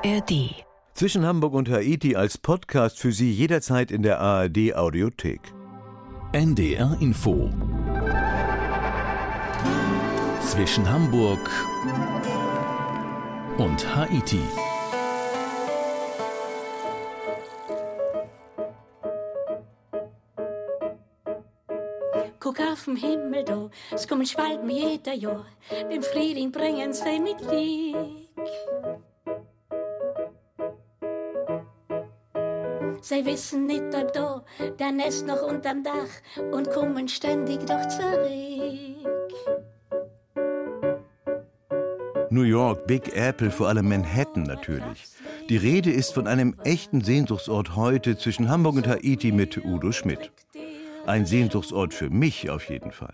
ARD. Zwischen Hamburg und Haiti als Podcast für Sie jederzeit in der ARD Audiothek. NDR Info. Zwischen Hamburg und Haiti. Guck auf den Himmel da, es kommen Schwalben jeder Jahr, den Frühling bringen sie mit Glück. Sie wissen nicht, ob da der Nest noch unterm Dach und kommen ständig doch zurück. New York, Big Apple, vor allem Manhattan natürlich. Die Rede ist von einem echten Sehnsuchtsort heute zwischen Hamburg und Haiti mit Udo Schmidt. Ein Sehnsuchtsort für mich auf jeden Fall.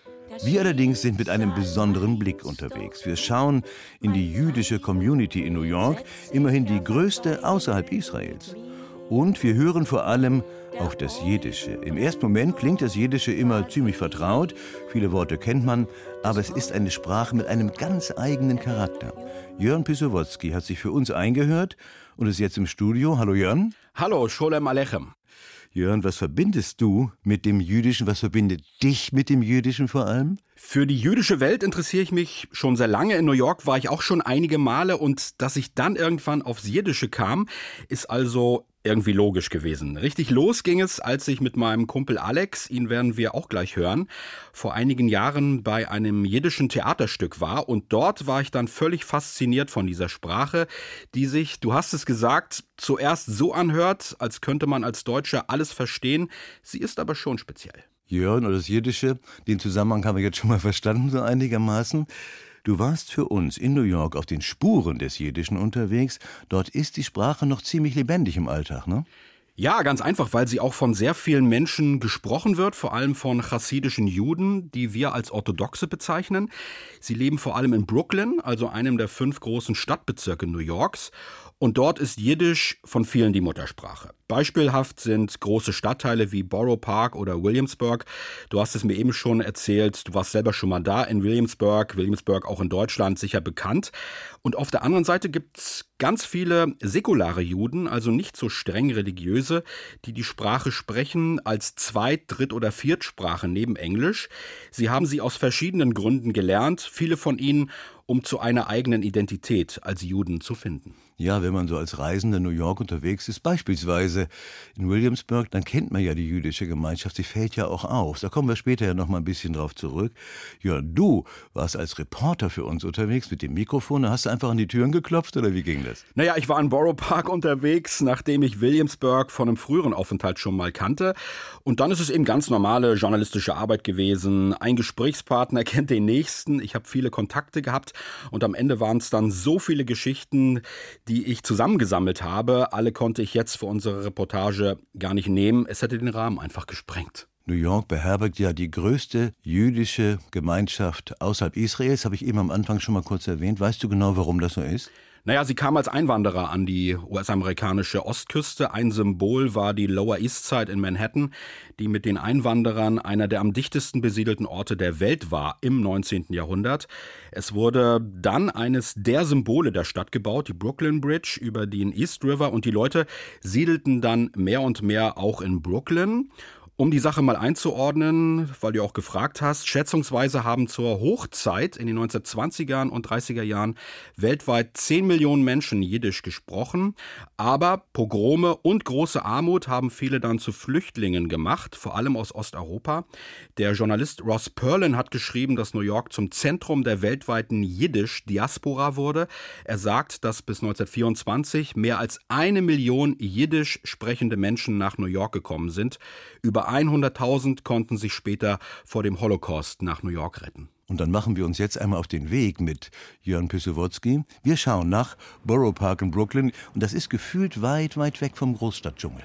Wir allerdings sind mit einem besonderen Blick unterwegs. Wir schauen in die jüdische Community in New York, immerhin die größte außerhalb Israels. Und wir hören vor allem auf das Jiddische. Im ersten Moment klingt das Jiddische immer ziemlich vertraut, viele Worte kennt man, aber es ist eine Sprache mit einem ganz eigenen Charakter. Jörn Pisowotzki hat sich für uns eingehört und ist jetzt im Studio. Hallo Jörn. Hallo, Sholem Alechem. Jörn, was verbindest du mit dem Jüdischen? Was verbindet dich mit dem Jüdischen vor allem? Für die jüdische Welt interessiere ich mich schon sehr lange. In New York war ich auch schon einige Male und dass ich dann irgendwann aufs Jiddische kam, ist also irgendwie logisch gewesen. Richtig los ging es, als ich mit meinem Kumpel Alex, ihn werden wir auch gleich hören, vor einigen Jahren bei einem jiddischen Theaterstück war. Und dort war ich dann völlig fasziniert von dieser Sprache, die sich, du hast es gesagt, zuerst so anhört, als könnte man als Deutscher alles verstehen. Sie ist aber schon speziell. Jörn, oder das Jiddische, den Zusammenhang haben wir jetzt schon mal verstanden, so einigermaßen. Du warst für uns in New York auf den Spuren des Jiddischen unterwegs. Dort ist die Sprache noch ziemlich lebendig im Alltag, ne? Ja, ganz einfach, weil sie auch von sehr vielen Menschen gesprochen wird, vor allem von chassidischen Juden, die wir als Orthodoxe bezeichnen. Sie leben vor allem in Brooklyn, also einem der 5 großen Stadtbezirke New Yorks. Und dort ist Jiddisch von vielen die Muttersprache. Beispielhaft sind große Stadtteile wie Borough Park oder Williamsburg. Du hast es mir eben schon erzählt, du warst selber schon mal da in Williamsburg. Williamsburg auch in Deutschland sicher bekannt. Und auf der anderen Seite gibt's ganz viele säkulare Juden, also nicht so streng religiöse, die Sprache sprechen als Zweit-, Dritt- oder Viertsprache neben Englisch. Sie haben sie aus verschiedenen Gründen gelernt, viele von ihnen, um zu einer eigenen Identität als Juden zu finden. Ja, wenn man so als Reisender in New York unterwegs ist, beispielsweise in Williamsburg, dann kennt man ja die jüdische Gemeinschaft, sie fällt ja auch auf. Da kommen wir später ja noch mal ein bisschen drauf zurück. Ja, du warst als Reporter für uns unterwegs mit dem Mikrofon, da hast du einfach an die Türen geklopft oder wie ging das? Naja, ich war in Borough Park unterwegs, nachdem ich Williamsburg von einem früheren Aufenthalt schon mal kannte. Und dann ist es eben ganz normale journalistische Arbeit gewesen. Ein Gesprächspartner kennt den nächsten. Ich habe viele Kontakte gehabt und am Ende waren es dann so viele Geschichten, die ich zusammengesammelt habe. Alle konnte ich jetzt für unsere Reportage gar nicht nehmen. Es hätte den Rahmen einfach gesprengt. New York beherbergt ja die größte jüdische Gemeinschaft außerhalb Israels, habe ich eben am Anfang schon mal kurz erwähnt. Weißt du genau, warum das so ist? Naja, sie kam als Einwanderer an die US-amerikanische Ostküste. Ein Symbol war die Lower East Side in Manhattan, die mit den Einwanderern einer der am dichtesten besiedelten Orte der Welt war im 19. Jahrhundert. Es wurde dann eines der Symbole der Stadt gebaut, die Brooklyn Bridge über den East River. Und die Leute siedelten dann mehr und mehr auch in Brooklyn. Um die Sache mal einzuordnen, weil du auch gefragt hast, schätzungsweise haben zur Hochzeit in den 1920er und 30er Jahren weltweit 10 Millionen Menschen Jiddisch gesprochen. Aber Pogrome und große Armut haben viele dann zu Flüchtlingen gemacht, vor allem aus Osteuropa. Der Journalist Ross Perlin hat geschrieben, dass New York zum Zentrum der weltweiten Jiddisch-Diaspora wurde. Er sagt, dass bis 1924 mehr als 1 Million Jiddisch sprechende Menschen nach New York gekommen sind. Über 100.000 konnten sich später vor dem Holocaust nach New York retten. Und dann machen wir uns jetzt einmal auf den Weg mit Jörn Pisowotzki. Wir schauen nach Borough Park in Brooklyn und das ist gefühlt weit, weit weg vom Großstadtdschungel.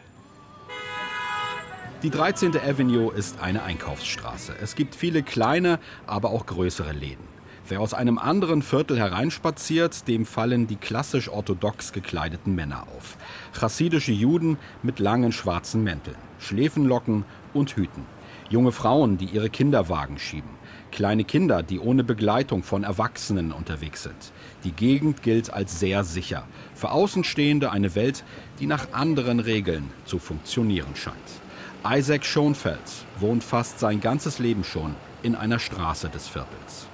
Die 13. Avenue ist eine Einkaufsstraße. Es gibt viele kleine, aber auch größere Läden. Wer aus einem anderen Viertel hereinspaziert, dem fallen die klassisch orthodox gekleideten Männer auf. Chassidische Juden mit langen schwarzen Mänteln, Schläfenlocken und Hüten. Junge Frauen, die ihre Kinderwagen schieben. Kleine Kinder, die ohne Begleitung von Erwachsenen unterwegs sind. Die Gegend gilt als sehr sicher. Für Außenstehende eine Welt, die nach anderen Regeln zu funktionieren scheint. Isaac Schoenfeld wohnt fast sein ganzes Leben schon in einer Straße des Viertels.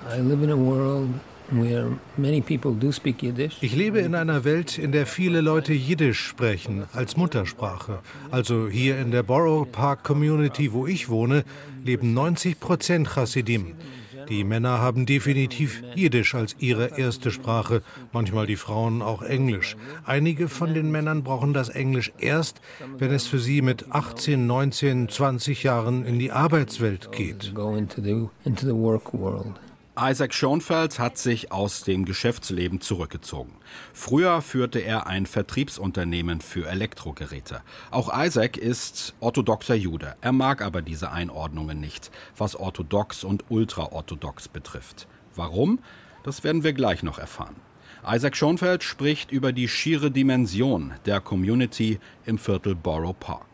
Ich lebe in einer Welt, in der viele Leute Jiddisch sprechen, als Muttersprache. Also hier in der Borough Park Community, wo ich wohne, leben 90% Chassidim. Die Männer haben definitiv Jiddisch als ihre erste Sprache, manchmal die Frauen auch Englisch. Einige von den Männern brauchen das Englisch erst, wenn es für sie mit 18, 19, 20 Jahren in die Arbeitswelt geht. Isaac Schoenfeld hat sich aus dem Geschäftsleben zurückgezogen. Früher führte er ein Vertriebsunternehmen für Elektrogeräte. Auch Isaac ist orthodoxer Jude. Er mag aber diese Einordnungen nicht, was orthodox und ultraorthodox betrifft. Warum? Das werden wir gleich noch erfahren. Isaac Schoenfeld spricht über die schiere Dimension der Community im Viertel Borough Park.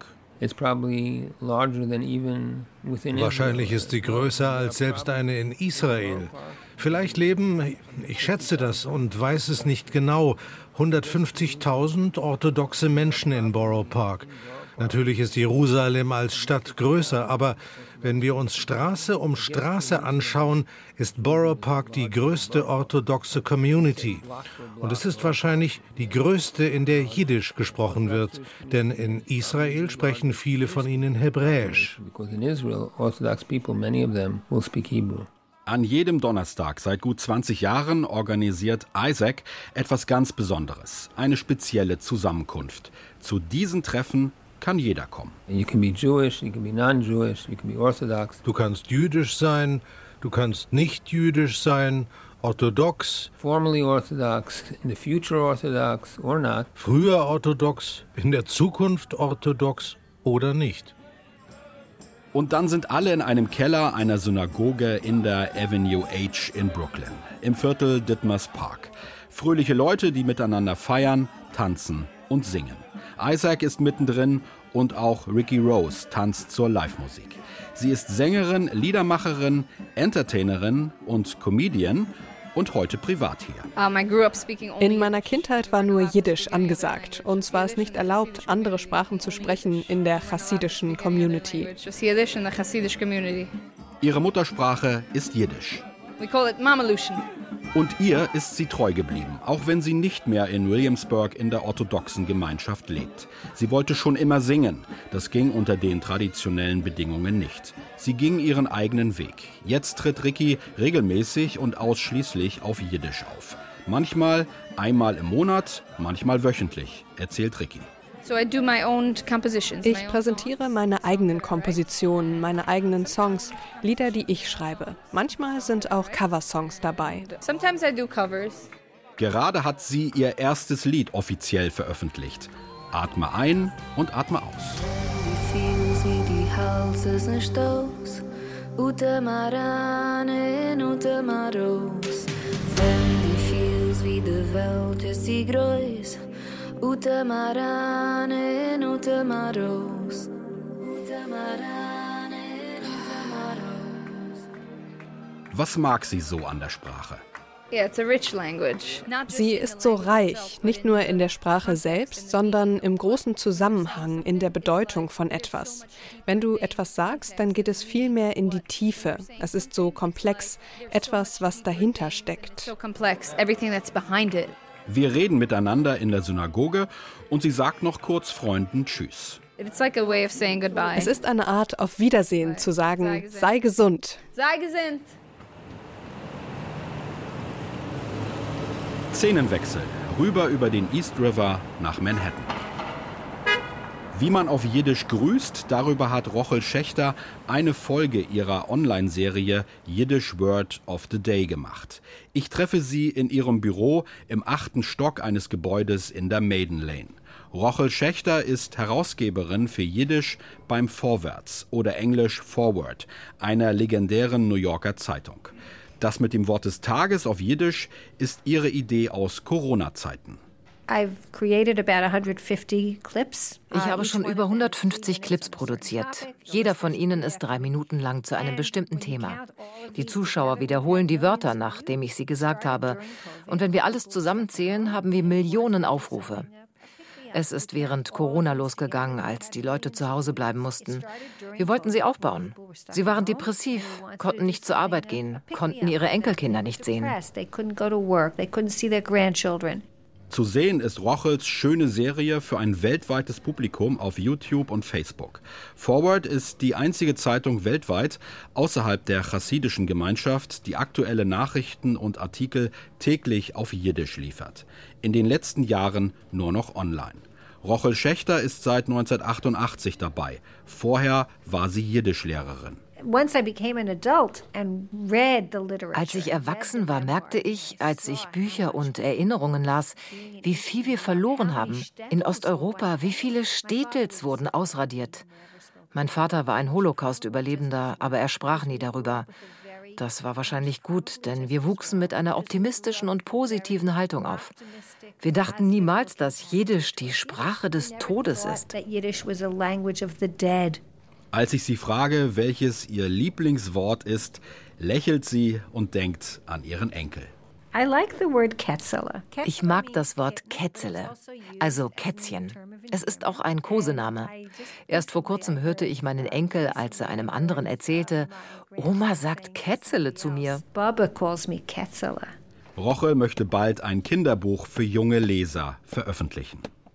Wahrscheinlich ist sie größer als selbst eine in Israel. Vielleicht leben, ich schätze das und weiß es nicht genau, 150.000 orthodoxe Menschen in Borough Park. Natürlich ist Jerusalem als Stadt größer, aber wenn wir uns Straße um Straße anschauen, ist Borough Park die größte orthodoxe Community. Und es ist wahrscheinlich die größte, in der Jiddisch gesprochen wird. Denn in Israel sprechen viele von ihnen Hebräisch. An jedem Donnerstag seit gut 20 Jahren organisiert Isaac etwas ganz Besonderes, eine spezielle Zusammenkunft. Zu diesen Treffen kann jeder kommen. Du kannst jüdisch sein, du kannst nicht jüdisch sein, orthodox, früher orthodox, in der Zukunft orthodox oder nicht. Und dann sind alle in einem Keller einer Synagoge in der Avenue H in Brooklyn, im Viertel Ditmars Park. Fröhliche Leute, die miteinander feiern, tanzen und singen. Isaac ist mittendrin und auch Ricky Rose tanzt zur Live-Musik. Sie ist Sängerin, Liedermacherin, Entertainerin und Comedian und heute privat hier. In meiner Kindheit war nur Jiddisch angesagt. Uns war es nicht erlaubt, andere Sprachen zu sprechen in der chassidischen Community. Ihre Muttersprache ist Jiddisch. Und ihr ist sie treu geblieben, auch wenn sie nicht mehr in Williamsburg in der orthodoxen Gemeinschaft lebt. Sie wollte schon immer singen. Das ging unter den traditionellen Bedingungen nicht. Sie ging ihren eigenen Weg. Jetzt tritt Ricky regelmäßig und ausschließlich auf Jiddisch auf. Manchmal einmal im Monat, manchmal wöchentlich, erzählt Ricky. Ich präsentiere meine eigenen Kompositionen, meine eigenen Songs, Lieder, die ich schreibe. Manchmal sind auch Coversongs dabei. Gerade hat sie ihr erstes Lied offiziell veröffentlicht. Atme ein und atme aus. Was mag sie so an der Sprache? Sie ist so reich, nicht nur in der Sprache selbst, sondern im großen Zusammenhang, in der Bedeutung von etwas. Wenn du etwas sagst, dann geht es viel mehr in die Tiefe. Es ist so komplex, etwas, was dahinter steckt. Wir reden miteinander in der Synagoge und sie sagt noch kurz Freunden Tschüss. Es ist eine Art, auf Wiedersehen zu sagen, sei gesund. Sei gesund. Szenenwechsel, rüber über den East River nach Manhattan. Wie man auf Jiddisch grüßt, darüber hat Rochel Schächter eine Folge ihrer Online-Serie Yiddish Word of the Day gemacht. Ich treffe sie in ihrem Büro im 8. Stock eines Gebäudes in der Maiden Lane. Rochel Schächter ist Herausgeberin für Jiddisch beim Vorwärts oder Englisch Forward, einer legendären New Yorker Zeitung. Das mit dem Wort des Tages auf Jiddisch ist ihre Idee aus Corona-Zeiten. Ich habe schon über 150 Clips produziert. Jeder von ihnen ist 3 Minuten lang zu einem bestimmten Thema. Die Zuschauer wiederholen die Wörter, nachdem ich sie gesagt habe. Und wenn wir alles zusammenzählen, haben wir Millionen Aufrufe. Es ist während Corona losgegangen, als die Leute zu Hause bleiben mussten. Wir wollten sie aufbauen. Sie waren depressiv, konnten nicht zur Arbeit gehen, konnten ihre Enkelkinder nicht sehen. Zu sehen ist Rochels schöne Serie für ein weltweites Publikum auf YouTube und Facebook. Forward ist die einzige Zeitung weltweit außerhalb der chassidischen Gemeinschaft, die aktuelle Nachrichten und Artikel täglich auf Jiddisch liefert. In den letzten Jahren nur noch online. Rochel Schächter ist seit 1988 dabei. Vorher war sie Jiddischlehrerin. Als ich erwachsen war, merkte ich, als ich Bücher und Erinnerungen las, wie viel wir verloren haben. In Osteuropa, wie viele Städtels wurden ausradiert. Mein Vater war ein Holocaust-Überlebender, aber er sprach nie darüber. Das war wahrscheinlich gut, denn wir wuchsen mit einer optimistischen und positiven Haltung auf. Wir dachten niemals, dass Jiddisch die Sprache des Todes ist. Als ich sie frage, welches ihr Lieblingswort ist, lächelt sie und denkt an ihren Enkel. Ich mag das Wort Kätzele, also Kätzchen. Es ist auch ein Kosename. Erst vor kurzem hörte ich meinen Enkel, als er einem anderen erzählte, Oma sagt Kätzele zu mir. Rochel möchte bald ein Kinderbuch für junge Leser veröffentlichen.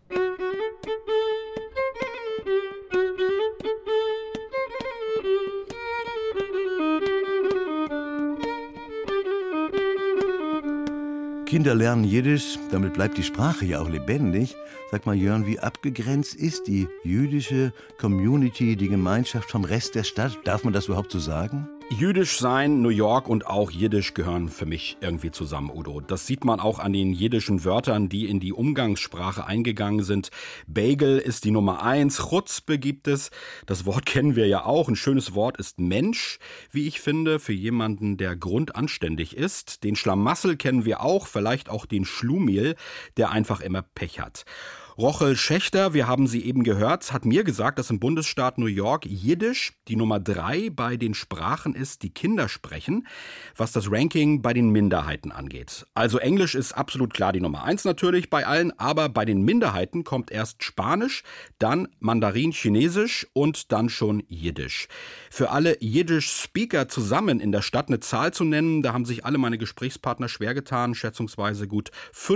Kinder lernen Jiddisch, damit bleibt die Sprache ja auch lebendig. Sag mal, Jörn, wie abgegrenzt ist die jüdische Community, die Gemeinschaft vom Rest der Stadt? Darf man das überhaupt so sagen? Jüdisch sein, New York und auch Jiddisch gehören für mich irgendwie zusammen, Udo. Das sieht man auch an den jiddischen Wörtern, die in die Umgangssprache eingegangen sind. Bagel ist die Nummer 1, Chutzpe gibt es. Das Wort kennen wir ja auch. Ein schönes Wort ist Mensch, wie ich finde, für jemanden, der grundanständig ist. Den Schlamassel kennen wir auch, vielleicht auch den Schlumiel, der einfach immer Pech hat. Rochel Schächter, wir haben sie eben gehört, hat mir gesagt, dass im Bundesstaat New York Jiddisch die Nummer 3 bei den Sprachen ist, die Kinder sprechen, was das Ranking bei den Minderheiten angeht. Also Englisch ist absolut klar die Nummer 1 natürlich bei allen, aber bei den Minderheiten kommt erst Spanisch, dann Mandarin, Chinesisch und dann schon Jiddisch. Für alle Jiddisch-Speaker zusammen in der Stadt eine Zahl zu nennen, da haben sich alle meine Gesprächspartner schwer getan, schätzungsweise gut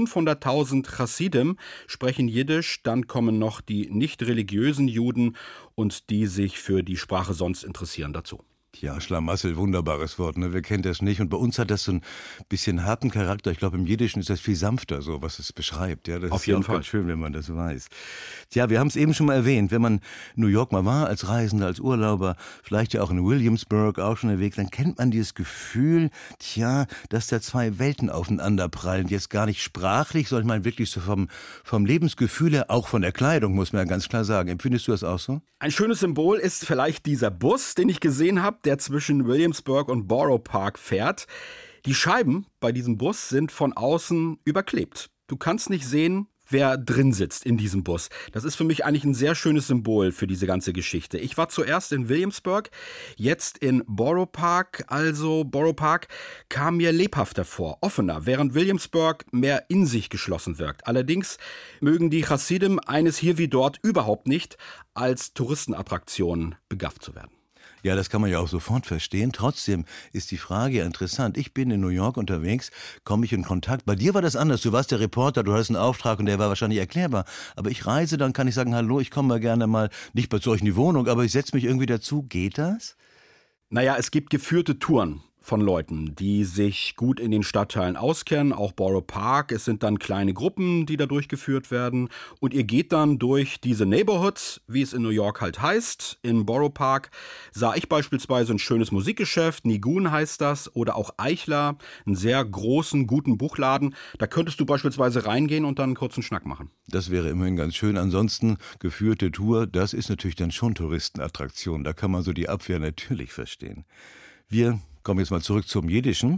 500.000 Chassidim sprechen Jiddisch. Dann kommen noch die nicht religiösen Juden und die sich für die Sprache sonst interessieren dazu. Ja, Schlamassel, wunderbares Wort, ne? Wer kennt das nicht? Und bei uns hat das so ein bisschen harten Charakter. Ich glaube, im Jiddischen ist das viel sanfter, so was es beschreibt. Ja, das auf ist jeden ja auch Fall ganz schön, wenn man das weiß. Tja, wir haben es eben schon mal erwähnt. Wenn man New York mal war, als Reisender, als Urlauber, vielleicht ja auch in Williamsburg auch schon unterwegs, dann kennt man dieses Gefühl, dass da zwei Welten aufeinander prallen. Jetzt gar nicht sprachlich, sondern ich meine wirklich so vom Lebensgefühl her, auch von der Kleidung, muss man ja ganz klar sagen. Empfindest du das auch so? Ein schönes Symbol ist vielleicht dieser Bus, den ich gesehen habe, der zwischen Williamsburg und Borough Park fährt. Die Scheiben bei diesem Bus sind von außen überklebt. Du kannst nicht sehen, wer drin sitzt in diesem Bus. Das ist für mich eigentlich ein sehr schönes Symbol für diese ganze Geschichte. Ich war zuerst in Williamsburg, jetzt in Borough Park. Also Borough Park kam mir lebhafter vor, offener, während Williamsburg mehr in sich geschlossen wirkt. Allerdings mögen die Chassidim eines hier wie dort überhaupt nicht, als Touristenattraktion begafft zu werden. Ja, das kann man ja auch sofort verstehen. Trotzdem ist die Frage ja interessant. Ich bin in New York unterwegs, komme ich in Kontakt. Bei dir war das anders. Du warst der Reporter, du hattest einen Auftrag und der war wahrscheinlich erklärbar. Aber ich reise, dann kann ich sagen, hallo, ich komme mal gerne mal, nicht bei solchen in die Wohnung, aber ich setze mich irgendwie dazu. Geht das? Naja, es gibt geführte Touren von Leuten, die sich gut in den Stadtteilen auskennen, auch Borough Park. Es sind dann kleine Gruppen, die da durchgeführt werden. Und ihr geht dann durch diese Neighborhoods, wie es in New York halt heißt. In Borough Park sah ich beispielsweise ein schönes Musikgeschäft, Nigun heißt das, oder auch Eichler, einen sehr großen, guten Buchladen. Da könntest du beispielsweise reingehen und dann einen kurzen Schnack machen. Das wäre immerhin ganz schön. Ansonsten geführte Tour, das ist natürlich dann schon Touristenattraktion. Da kann man so die Abwehr natürlich verstehen. Wir kommen jetzt mal zurück zum Jiddischen.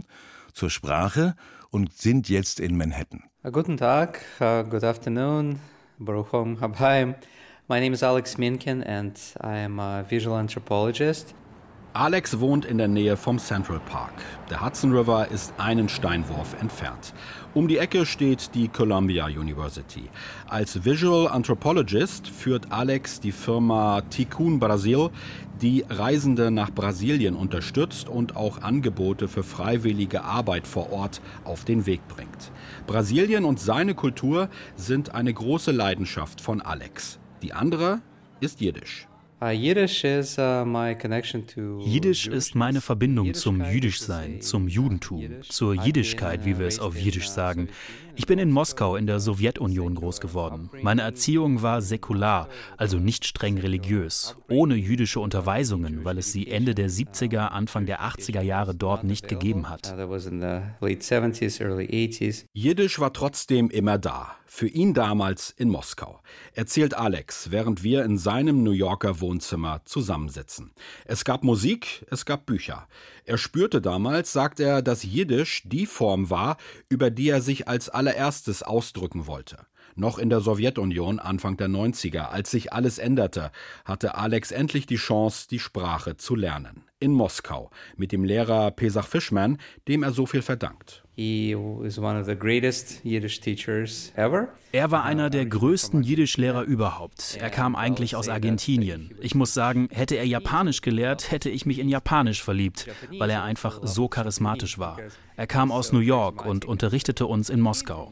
zur Sprache und sind jetzt in Manhattan. Guten Tag, good afternoon, Baruchom Habhaim. My name is Alex Minkin and I am a visual anthropologist. Alex wohnt in der Nähe vom Central Park. Der Hudson River ist einen Steinwurf entfernt. Um die Ecke steht die Columbia University. Als Visual Anthropologist führt Alex die Firma Tikkun Brasil, die Reisende nach Brasilien unterstützt und auch Angebote für freiwillige Arbeit vor Ort auf den Weg bringt. Brasilien und seine Kultur sind eine große Leidenschaft von Alex. Die andere ist Jiddisch. Jiddisch ist meine Verbindung zum Jüdischsein, zum Judentum, zur Jiddischkeit, wie wir es auf Jiddisch sagen. Ich bin in Moskau in der Sowjetunion groß geworden. Meine Erziehung war säkular, also nicht streng religiös, ohne jüdische Unterweisungen, weil es sie Ende der 70er, Anfang der 80er Jahre dort nicht gegeben hat. Jiddisch war trotzdem immer da, für ihn damals in Moskau, erzählt Alex, während wir in seinem New Yorker Wohnzimmer zusammensitzen. Es gab Musik, es gab Bücher. Er spürte damals, sagt er, dass Jiddisch die Form war, über die er sich als allererstes ausdrücken wollte. Noch in der Sowjetunion Anfang der 90er, als sich alles änderte, hatte Alex endlich die Chance, die Sprache zu lernen. In Moskau, mit dem Lehrer Pesach Fishman, dem er so viel verdankt. Er war einer der größten Jiddischlehrer überhaupt. Er kam eigentlich aus Argentinien. Ich muss sagen, hätte er Japanisch gelehrt, hätte ich mich in Japanisch verliebt, weil er einfach so charismatisch war. Er kam aus New York und unterrichtete uns in Moskau.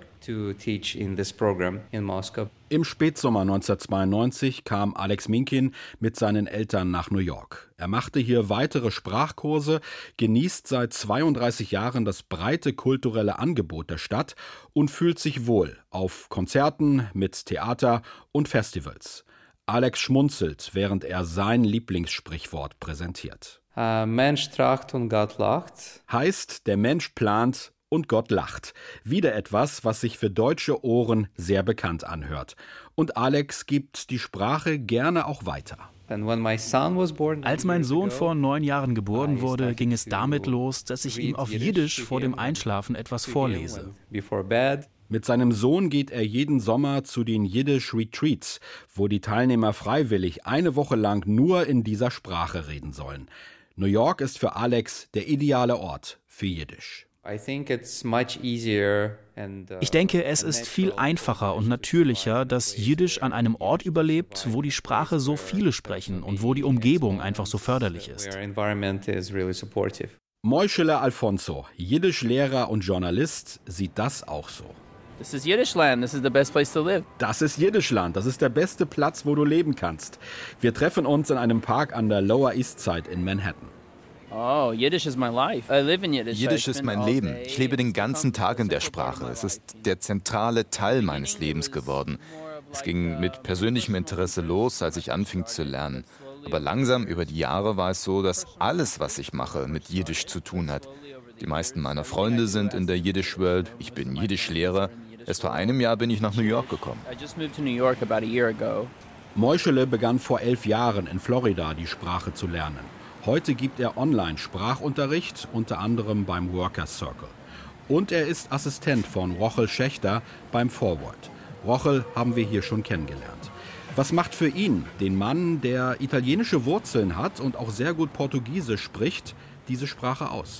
Im Spätsommer 1992 kam Alex Minkin mit seinen Eltern nach New York. Er machte hier weitere Sprachkurse, genießt seit 32 Jahren das breite kulturelle Angebot der Stadt und fühlt sich wohl auf Konzerten, mit Theater und Festivals. Alex schmunzelt, während er sein Lieblingssprichwort präsentiert. Mensch tracht und Gott lacht. Heißt, der Mensch plant und Gott lacht. Wieder etwas, was sich für deutsche Ohren sehr bekannt anhört. Und Alex gibt die Sprache gerne auch weiter. Als mein Sohn vor 9 Jahren geboren wurde, ging es damit los, dass ich ihm auf Jiddisch vor dem Einschlafen etwas vorlese. Mit seinem Sohn geht er jeden Sommer zu den Jiddisch-Retreats, wo die Teilnehmer freiwillig eine Woche lang nur in dieser Sprache reden sollen. New York ist für Alex der ideale Ort für Jiddisch. Ich denke, es ist viel einfacher und natürlicher, dass Jiddisch an einem Ort überlebt, wo die Sprache so viele sprechen und wo die Umgebung einfach so förderlich ist. Moischele Alfonso, Jiddischlehrer und Journalist, sieht das auch so. This is Yiddishland. This is the best place to live. Das ist Jiddischland. Das ist der beste Platz, wo du leben kannst. Wir treffen uns in einem Park an der Lower East Side in Manhattan. Oh, Yiddish is my life. I live in Yiddish. Jiddisch ist mein Leben. Ich lebe den ganzen Tag in der Sprache. Es ist der zentrale Teil meines Lebens geworden. Es ging mit persönlichem Interesse los, als ich anfing zu lernen. Aber langsam über die Jahre war es so, dass alles, was ich mache, mit Jiddisch zu tun hat. Die meisten meiner Freunde sind in der Jiddisch-Welt. Ich bin Jiddischlehrer. Erst vor einem Jahr bin ich nach New York gekommen. Moischele begann vor 11 Jahren in Florida die Sprache zu lernen. Heute gibt er Online-Sprachunterricht, unter anderem beim Workers Circle. Und er ist Assistent von Rochel Schächter beim Forward. Rochel haben wir hier schon kennengelernt. Was macht für ihn, den Mann, der italienische Wurzeln hat und auch sehr gut Portugiesisch spricht, diese Sprache aus?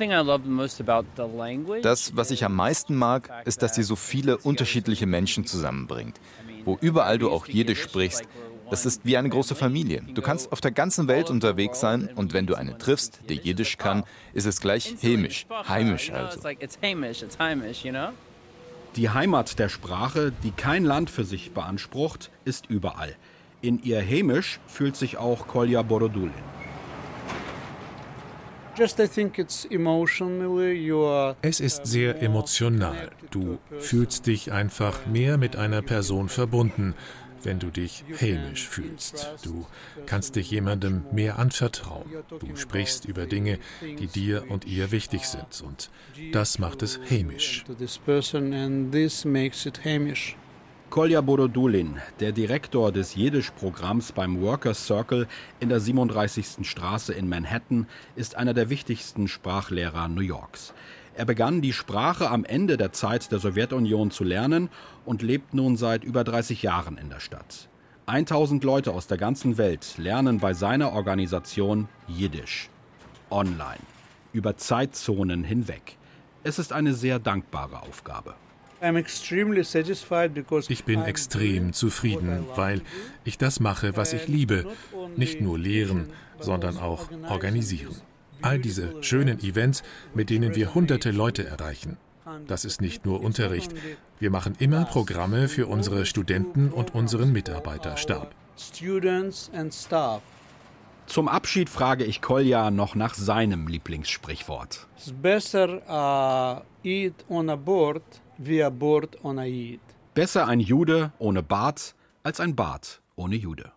Das, was ich am meisten mag, ist, dass sie so viele unterschiedliche Menschen zusammenbringt. Wo überall du auch Jiddisch sprichst, das ist wie eine große Familie. Du kannst auf der ganzen Welt unterwegs sein und wenn du einen triffst, der Jiddisch kann, ist es gleich hämisch, heimisch also. Die Heimat der Sprache, die kein Land für sich beansprucht, ist überall. In ihr Hämisch fühlt sich auch Kolja Borodulin. Es ist sehr emotional. Du fühlst dich einfach mehr mit einer Person verbunden, wenn du dich hämisch fühlst. Du kannst dich jemandem mehr anvertrauen. Du sprichst über Dinge, die dir und ihr wichtig sind. Und das macht es hämisch. Kolja Borodulin, der Direktor des Jiddisch-Programms beim Workers Circle in der 37. Straße in Manhattan, ist einer der wichtigsten Sprachlehrer New Yorks. Er begann die Sprache am Ende der Zeit der Sowjetunion zu lernen und lebt nun seit über 30 Jahren in der Stadt. 1000 Leute aus der ganzen Welt lernen bei seiner Organisation Jiddisch. Online. Über Zeitzonen hinweg. Es ist eine sehr dankbare Aufgabe. Ich bin extrem zufrieden, weil ich das mache, was ich liebe. Nicht nur lehren, sondern auch organisieren. All diese schönen Events, mit denen wir hunderte Leute erreichen. Das ist nicht nur Unterricht. Wir machen immer Programme für unsere Studenten und unseren Mitarbeiterstab. Zum Abschied frage ich Kolja noch nach seinem Lieblingssprichwort. Es ist besser Eid ohne Bord wie ein Bord ohne Eid. Besser ein Jude ohne Bart als ein Bart ohne Jude.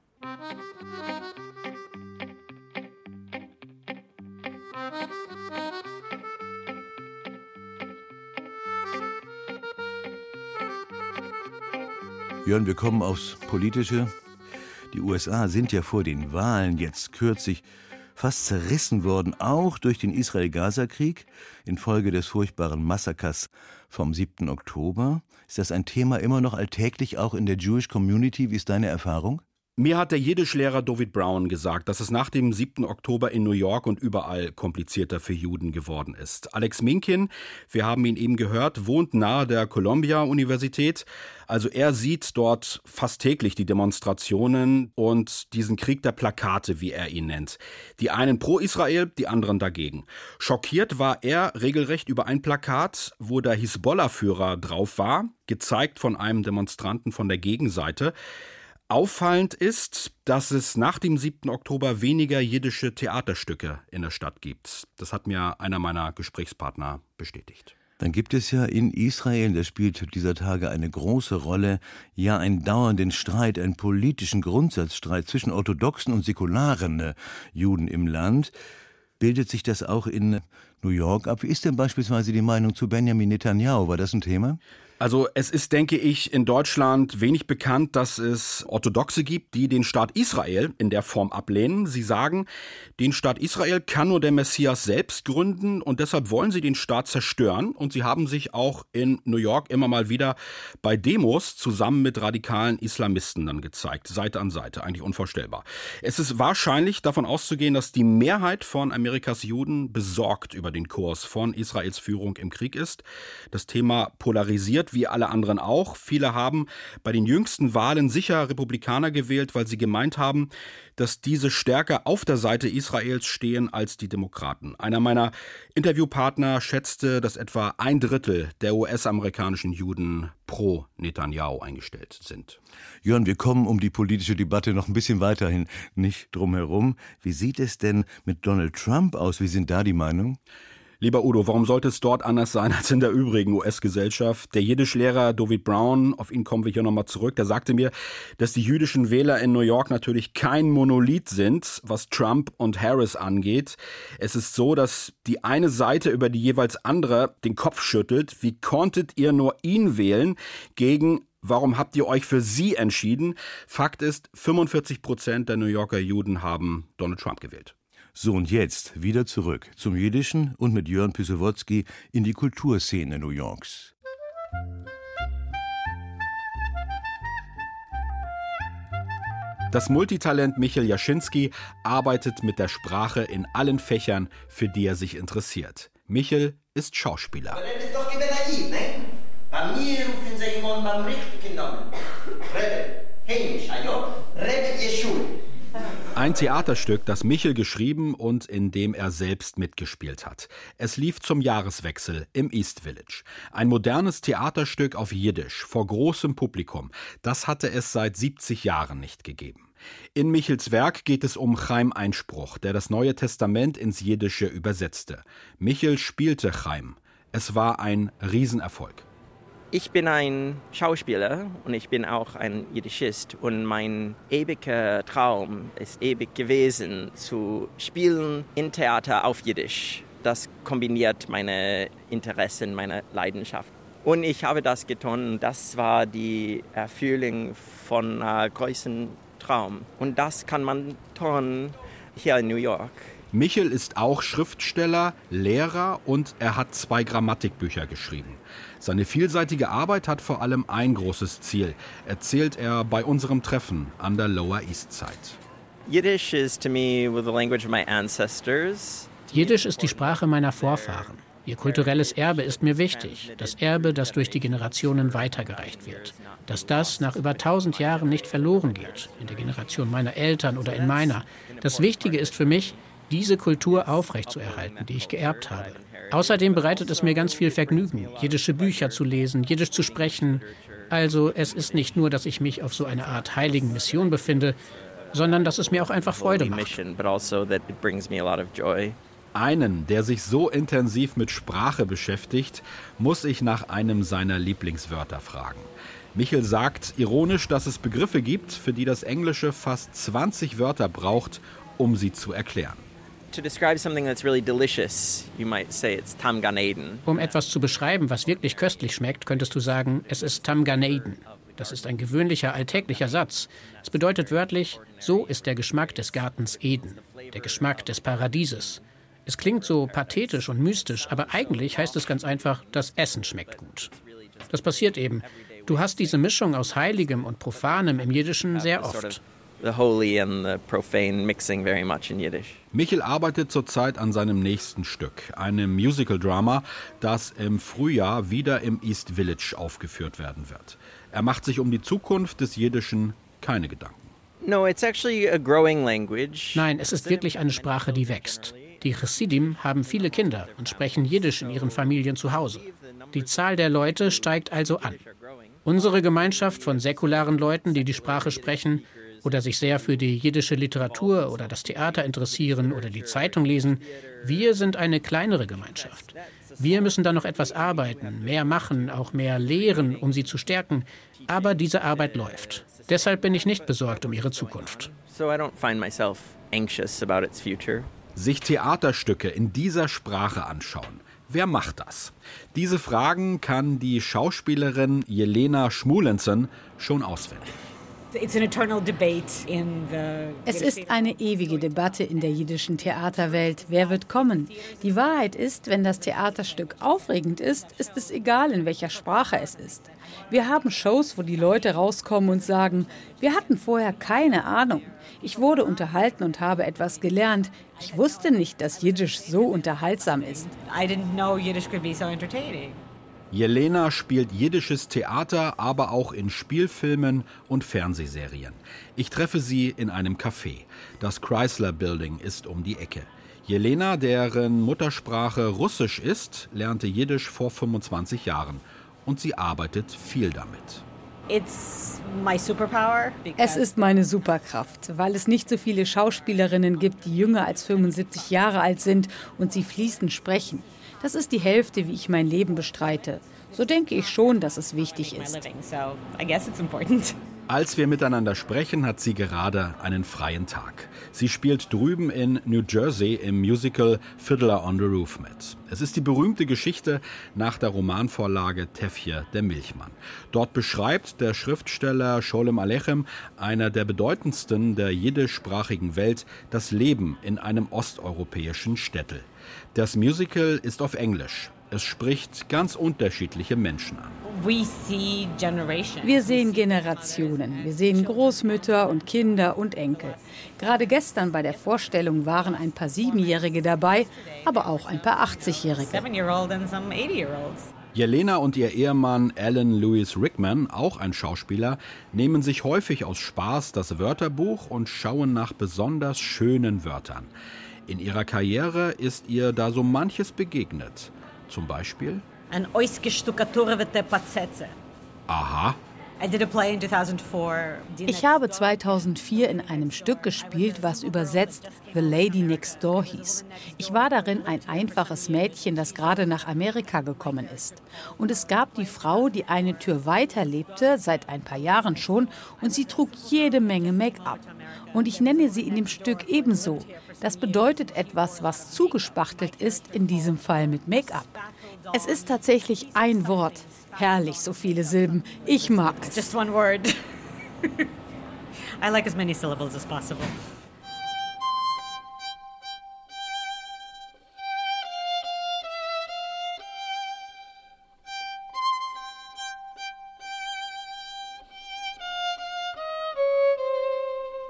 Jörn, wir kommen aufs Politische. Die USA sind ja vor den Wahlen jetzt kürzlich fast zerrissen worden, auch durch den Israel-Gaza-Krieg infolge des furchtbaren Massakers vom 7. Oktober. Ist das ein Thema immer noch alltäglich, auch in der Jewish Community? Wie ist deine Erfahrung? Mir hat der Jiddischlehrer David Brown gesagt, dass es nach dem 7. Oktober in New York und überall komplizierter für Juden geworden ist. Alex Minkin, wir haben ihn eben gehört, wohnt nahe der Columbia-Universität. Also er sieht dort fast täglich die Demonstrationen und diesen Krieg der Plakate, wie er ihn nennt. Die einen pro Israel, die anderen dagegen. Schockiert war er regelrecht über ein Plakat, wo der Hisbollah-Führer drauf war, gezeigt von einem Demonstranten von der Gegenseite. Auffallend ist, dass es nach dem 7. Oktober weniger jiddische Theaterstücke in der Stadt gibt. Das hat mir einer meiner Gesprächspartner bestätigt. Dann gibt es ja in Israel, das spielt dieser Tage eine große Rolle, ja einen dauernden Streit, einen politischen Grundsatzstreit zwischen orthodoxen und säkularen Juden im Land. Bildet sich das auch in New York ab? Wie ist denn beispielsweise die Meinung zu Benjamin Netanyahu? War das ein Thema? Also es ist, denke ich, in Deutschland wenig bekannt, dass es Orthodoxe gibt, die den Staat Israel in der Form ablehnen. Sie sagen, den Staat Israel kann nur der Messias selbst gründen und deshalb wollen sie den Staat zerstören. Und sie haben sich auch in New York immer mal wieder bei Demos zusammen mit radikalen Islamisten dann gezeigt, Seite an Seite, eigentlich unvorstellbar. Es ist wahrscheinlich davon auszugehen, dass die Mehrheit von Amerikas Juden besorgt über den Kurs von Israels Führung im Krieg ist. Das Thema polarisiert, wie alle anderen auch. Viele haben bei den jüngsten Wahlen sicher Republikaner gewählt, weil sie gemeint haben, dass diese stärker auf der Seite Israels stehen als die Demokraten. Einer meiner Interviewpartner schätzte, dass etwa 1/3 der US-amerikanischen Juden pro Netanyahu eingestellt sind. Jörn, wir kommen um die politische Debatte noch ein bisschen weiterhin nicht drum herum. Wie sieht es denn mit Donald Trump aus? Wie sind da die Meinungen? Lieber Udo, warum sollte es dort anders sein als in der übrigen US-Gesellschaft? Der Jiddischlehrer David Brown, auf ihn kommen wir hier nochmal zurück, der sagte mir, dass die jüdischen Wähler in New York natürlich kein Monolith sind, was Trump und Harris angeht. Es ist so, dass die eine Seite über die jeweils andere den Kopf schüttelt. Wie konntet ihr nur ihn wählen gegen warum habt ihr euch für sie entschieden? Fakt ist, 45% der New Yorker Juden haben Donald Trump gewählt. So, und jetzt wieder zurück zum Jiddischen und mit Jörn Pysewotski in die Kulturszene New Yorks. Das Multitalent Michel Jaschinski arbeitet mit der Sprache in allen Fächern, für die er sich interessiert. Michel ist Schauspieler. Aber das ist doch gewesen, ne? Bei mir rufen sie jemanden beim richtigen Namen. Rebbe, Heimisch, Rebbe Jeschul. Ein Theaterstück, das Michel geschrieben und in dem er selbst mitgespielt hat. Es lief zum Jahreswechsel im East Village. Ein modernes Theaterstück auf Jiddisch, vor großem Publikum. Das hatte es seit 70 Jahren nicht gegeben. In Michels Werk geht es um Chaim Einspruch, der das Neue Testament ins Jiddische übersetzte. Michel spielte Chaim. Es war ein Riesenerfolg. Ich bin ein Schauspieler und ich bin auch ein Jiddischist und mein ewiger Traum ist ewig gewesen, zu spielen in Theater auf Jiddisch. Das kombiniert meine Interessen, meine Leidenschaft. Und ich habe das getan. Das war die Erfüllung von einem großen Traum. Und das kann man tun hier in New York. Michel ist auch Schriftsteller, Lehrer und er hat 2 Grammatikbücher geschrieben. Seine vielseitige Arbeit hat vor allem ein großes Ziel, erzählt er bei unserem Treffen an der Lower East Side. Yiddish is to me the language of my ancestors. Jiddisch ist die Sprache meiner Vorfahren. Ihr kulturelles Erbe ist mir wichtig. Das Erbe, das durch die Generationen weitergereicht wird. Dass das nach über 1000 Jahren nicht verloren geht, in der Generation meiner Eltern oder in meiner. Das Wichtige ist für mich, diese Kultur aufrechtzuerhalten, die ich geerbt habe. Außerdem bereitet es mir ganz viel Vergnügen, jiddische Bücher zu lesen, Jiddisch zu sprechen. Also es ist nicht nur, dass ich mich auf so eine Art heiligen Mission befinde, sondern dass es mir auch einfach Freude macht. Einen, der sich so intensiv mit Sprache beschäftigt, muss ich nach einem seiner Lieblingswörter fragen. Michel sagt ironisch, dass es Begriffe gibt, für die das Englische fast 20 Wörter braucht, um sie zu erklären. Um etwas zu beschreiben, was wirklich köstlich schmeckt, könntest du sagen, es ist Tam Gan Eden. Das ist ein gewöhnlicher, alltäglicher Satz. Es bedeutet wörtlich, so ist der Geschmack des Gartens Eden, der Geschmack des Paradieses. Es klingt so pathetisch und mystisch, aber eigentlich heißt es ganz einfach, das Essen schmeckt gut. Das passiert eben. Du hast diese Mischung aus Heiligem und Profanem im Jiddischen sehr oft. The holy and the profane mixing very much in Yiddish. Michel arbeitet zurzeit an seinem nächsten Stück, einem Musical-Drama, das im Frühjahr wieder im East Village aufgeführt werden wird. Er macht sich um die Zukunft des Jiddischen keine Gedanken. No, it's actually a growing language. Nein, es ist wirklich eine Sprache, die wächst. Die Chassidim haben viele Kinder und sprechen Jiddisch in ihren Familien zu Hause. Die Zahl der Leute steigt also an. Unsere Gemeinschaft von säkularen Leuten, die die Sprache sprechen oder sich sehr für die jiddische Literatur oder das Theater interessieren oder die Zeitung lesen, wir sind eine kleinere Gemeinschaft. Wir müssen da noch etwas arbeiten, mehr machen, auch mehr lehren, um sie zu stärken. Aber diese Arbeit läuft. Deshalb bin ich nicht besorgt um ihre Zukunft. So I don't find myself anxious about its future. Sich Theaterstücke in dieser Sprache anschauen. Wer macht das? Diese Fragen kann die Schauspielerin Jelena Schmulenson schon auswendig. Es ist eine ewige Debatte in der jiddischen Theaterwelt. Wer wird kommen? Die Wahrheit ist, wenn das Theaterstück aufregend ist, ist es egal, in welcher Sprache es ist. Wir haben Shows, wo die Leute rauskommen und sagen, wir hatten vorher keine Ahnung. Ich wurde unterhalten und habe etwas gelernt. Ich wusste nicht, dass Jiddisch so unterhaltsam ist. Jelena spielt jiddisches Theater, aber auch in Spielfilmen und Fernsehserien. Ich treffe sie in einem Café. Das Chrysler Building ist um die Ecke. Jelena, deren Muttersprache Russisch ist, lernte Jiddisch vor 25 Jahren. Und sie arbeitet viel damit. Es ist meine Superkraft, weil es nicht so viele Schauspielerinnen gibt, die jünger als 75 Jahre alt sind und sie fließend sprechen. Das ist die Hälfte, wie ich mein Leben bestreite. So denke ich schon, dass es wichtig ist. Als wir miteinander sprechen, hat sie gerade einen freien Tag. Sie spielt drüben in New Jersey im Musical Fiddler on the Roof mit. Es ist die berühmte Geschichte nach der Romanvorlage Tefje, der Milchmann. Dort beschreibt der Schriftsteller Sholem Aleichem, einer der bedeutendsten der jiddischsprachigen Welt, das Leben in einem osteuropäischen Städtel. Das Musical ist auf Englisch. Es spricht ganz unterschiedliche Menschen an. Wir sehen Generationen. Wir sehen Großmütter und Kinder und Enkel. Gerade gestern bei der Vorstellung waren ein paar 7-Jährige dabei, aber auch ein paar 80-Jährige. Jelena und ihr Ehemann Alan Lewis Rickman, auch ein Schauspieler, nehmen sich häufig aus Spaß das Wörterbuch und schauen nach besonders schönen Wörtern. In ihrer Karriere ist ihr da so manches begegnet. Zum Beispiel? Aha. Ich habe 2004 in einem Stück gespielt, was übersetzt The Lady Next Door hieß. Ich war darin ein einfaches Mädchen, das gerade nach Amerika gekommen ist. Und es gab die Frau, die eine Tür weiter lebte, seit ein paar Jahren schon, und sie trug jede Menge Make-up. Und ich nenne sie in dem Stück ebenso. Das bedeutet etwas, was zugespachtelt ist, in diesem Fall mit Make-up. Es ist tatsächlich ein Wort. Herrlich, so viele Silben. Ich mag es. Just one word. I like as many syllables as possible.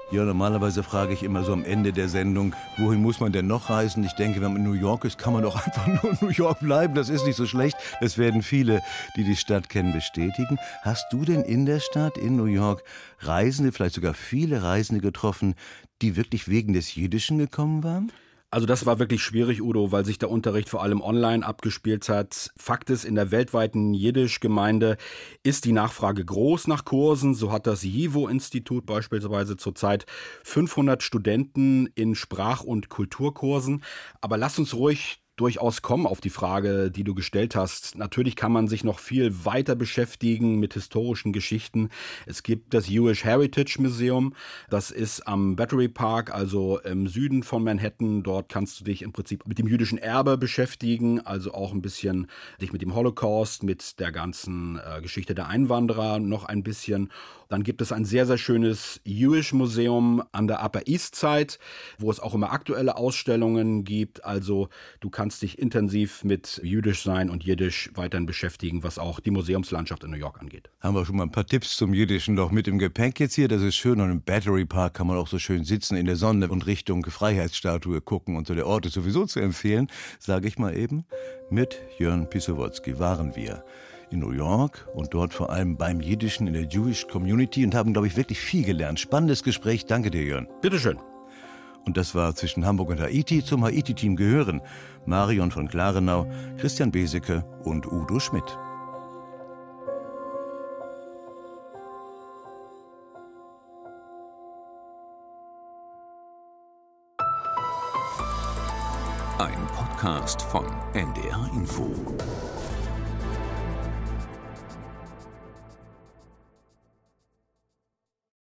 Ja, normalerweise frage ich immer so am Ende der Sendung, wohin muss man denn noch reisen? Ich denke, wenn man in New York ist, kann man doch einfach nur in New York bleiben. Das ist nicht so schlecht. Das werden viele, die die Stadt kennen, bestätigen. Hast du denn in der Stadt, in New York, Reisende, vielleicht sogar viele Reisende getroffen, die wirklich wegen des Jiddischen gekommen waren? Also das war wirklich schwierig, Udo, weil sich der Unterricht vor allem online abgespielt hat. Fakt ist, in der weltweiten Jiddisch-Gemeinde ist die Nachfrage groß nach Kursen. So hat das JIVO-Institut beispielsweise zurzeit 500 Studenten in Sprach- und Kulturkursen. Aber lass uns ruhig durchaus kommen auf die Frage, die du gestellt hast. Natürlich kann man sich noch viel weiter beschäftigen mit historischen Geschichten. Es gibt das Jewish Heritage Museum. Das ist am Battery Park, also im Süden von Manhattan. Dort kannst du dich im Prinzip mit dem jüdischen Erbe beschäftigen, also auch ein bisschen dich mit dem Holocaust, mit der ganzen Geschichte der Einwanderer noch ein bisschen. Dann gibt es ein sehr, sehr schönes Jewish Museum an der Upper East Side, wo es auch immer aktuelle Ausstellungen gibt. Also du kannst dich intensiv mit Jüdisch sein und Jiddisch weiterhin beschäftigen, was auch die Museumslandschaft in New York angeht. Haben wir schon mal ein paar Tipps zum Jiddischen noch mit im Gepäck jetzt hier. Das ist schön. Und im Battery Park kann man auch so schön sitzen in der Sonne und Richtung Freiheitsstatue gucken. Und so der Ort ist sowieso zu empfehlen, sage ich mal eben. Mit Jörn Pisowotzki waren wir in New York und dort vor allem beim Jiddischen in der Jewish Community und haben, glaube ich, wirklich viel gelernt. Spannendes Gespräch. Danke dir, Jörn. Bitteschön. Und das war zwischen Hamburg und Haiti. Zum Haiti-Team gehören Marion von Klarenau, Christian Beseke und Udo Schmidt. Ein Podcast von NDR Info.